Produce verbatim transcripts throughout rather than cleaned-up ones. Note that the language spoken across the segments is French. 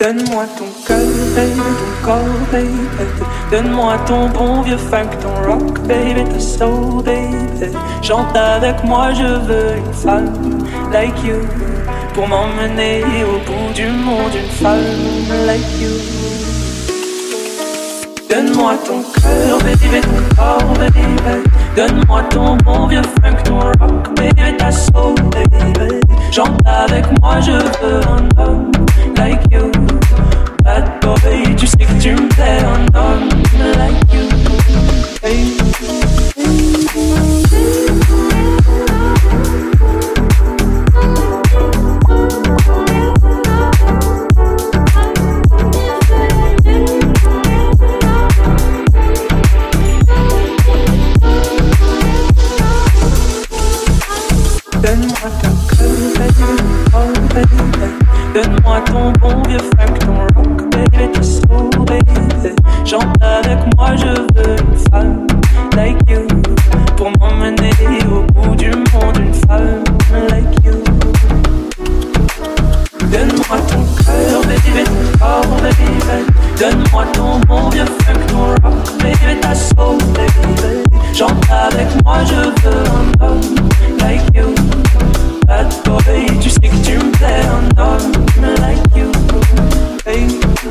Donne-moi ton cœur, baby, ton corps, baby. Donne-moi ton bon vieux funk, ton rock, baby, ta soul, baby. Chante avec moi, je veux une femme like you pour m'emmener au bout du monde, une femme like you. Donne-moi ton cœur, baby, ton corps, baby. Donne-moi ton bon vieux funk, ton rock, baby, ta soul, baby. Chante avec moi, je veux un homme like you. Bad boy, tu sais que tu me plais, un homme like you. Hey. Donne-moi ton cœur, baby, oh baby. Donne-moi ton bon vieux funk, ton rock, baby, ta soul, baby. Chante avec moi, je veux une femme like you pour m'emmener au bout du monde, une femme like you. Donne-moi ton cœur, baby, ton corps, baby. Donne-moi ton bon vieux funk, ton rock, baby, ta soul, baby. Chante avec moi, je veux un homme like you. Bad boy, tu sais que tu me plais, un homme like you. Hey.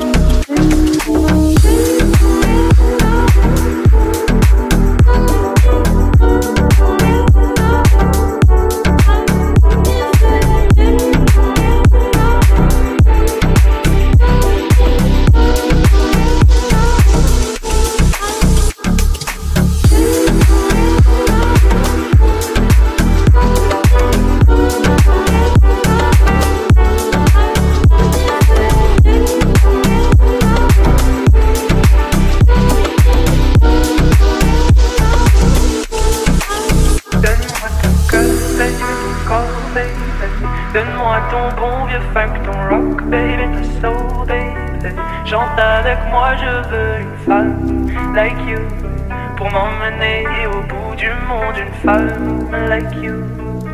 Donne-moi ton bon vieux funk, ton rock, baby, ta soul, baby. Chante avec moi, je veux une femme like you pour m'emmener au bout du monde, une femme like you.